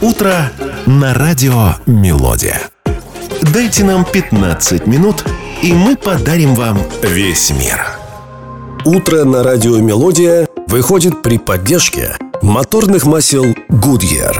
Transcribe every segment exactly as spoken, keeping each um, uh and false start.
Утро на радио «Мелодия». Дайте нам пятнадцать минут, и мы подарим вам весь мир. Утро на радио «Мелодия» выходит при поддержке моторных масел Goodyear.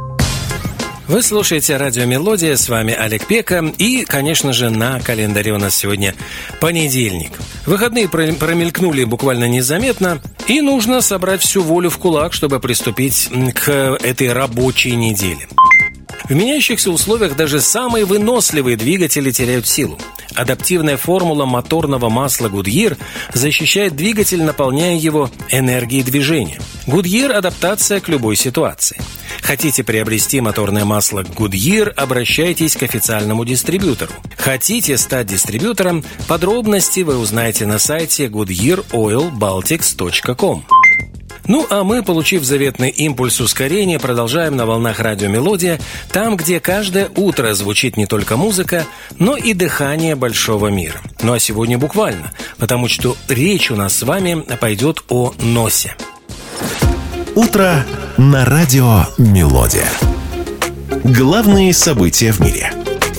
Вы слушаете радио «Мелодия», с вами Олег Пека. И, конечно же, на календаре у нас сегодня понедельник. Выходные промелькнули буквально незаметно, и нужно собрать всю волю в кулак, чтобы приступить к этой рабочей неделе. В меняющихся условиях даже самые выносливые двигатели теряют силу. Адаптивная формула моторного масла Goodyear защищает двигатель, наполняя его энергией движения. Goodyear – адаптация к любой ситуации. Хотите приобрести моторное масло Goodyear, обращайтесь к официальному дистрибьютору. Хотите стать дистрибьютором? Подробности вы узнаете на сайте goodyear oil baltics точка com. Ну, а мы, получив заветный импульс ускорения, продолжаем на волнах радио «Мелодия», там, где каждое утро звучит не только музыка, но и дыхание большого мира. Ну, а сегодня буквально, потому что речь у нас с вами пойдет о носе. Утро на радио «Мелодия». Главные события в мире.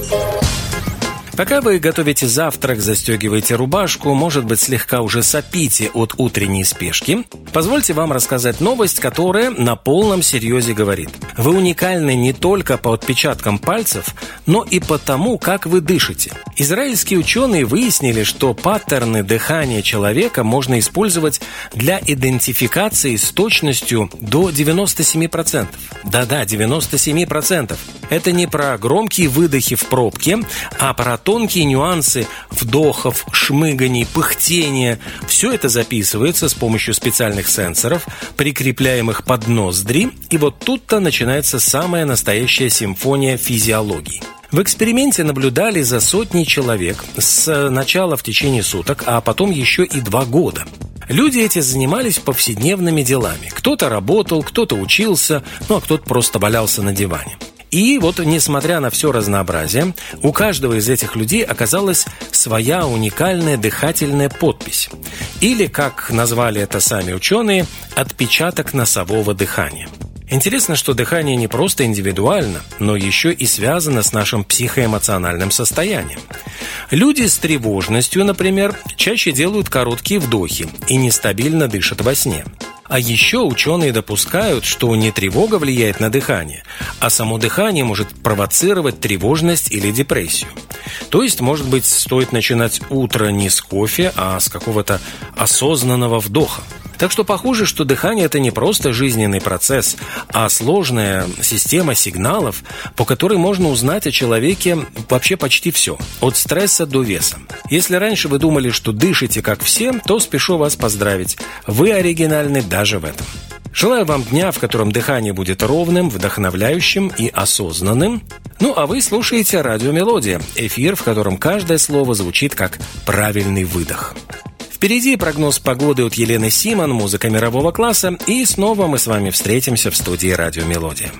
Пока вы готовите завтрак, застегиваете рубашку, может быть, слегка уже сопите от утренней спешки, позвольте вам рассказать новость, которая на полном серьезе говорит: вы уникальны не только по отпечаткам пальцев, но и по тому, как вы дышите. Израильские ученые выяснили, что паттерны дыхания человека можно использовать для идентификации с точностью до девяносто семь процентов. Да-да, девяносто семь процентов. Это не про громкие выдохи в пробке, а про тонкие нюансы вдохов, шмыганий, пыхтения. Все это записывается с помощью специальных сенсоров, прикрепляемых под ноздри, и вот тут-то начинается самая настоящая симфония физиологии. В эксперименте наблюдали за сотней человек с начала в течение суток, а потом еще и два года. Люди эти занимались повседневными делами. Кто-то работал, кто-то учился, ну а кто-то просто валялся на диване. И вот, несмотря на все разнообразие, у каждого из этих людей оказалась своя уникальная дыхательная подпись. Или, как назвали это сами ученые, отпечаток носового дыхания. Интересно, что дыхание не просто индивидуально, но еще и связано с нашим психоэмоциональным состоянием. Люди с тревожностью, например, чаще делают короткие вдохи и нестабильно дышат во сне. А еще ученые допускают, что не тревога влияет на дыхание, а само дыхание может провоцировать тревожность или депрессию. То есть, может быть, стоит начинать утро не с кофе, а с какого-то осознанного вдоха. Так что похоже, что дыхание – это не просто жизненный процесс, а сложная система сигналов, по которой можно узнать о человеке вообще почти все, от стресса до веса. Если раньше вы думали, что дышите как все, то спешу вас поздравить. Вы оригинальны даже в этом. Желаю вам дня, в котором дыхание будет ровным, вдохновляющим и осознанным. Ну, а вы слушаете радио «Мелодия», эфир, в котором каждое слово звучит как правильный выдох. Впереди прогноз погоды от Елены Симон, музыка мирового класса, и снова мы с вами встретимся в студии радио «Мелодия».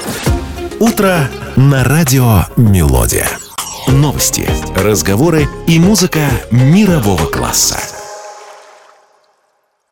Утро на радио «Мелодия». Новости, разговоры и музыка мирового класса.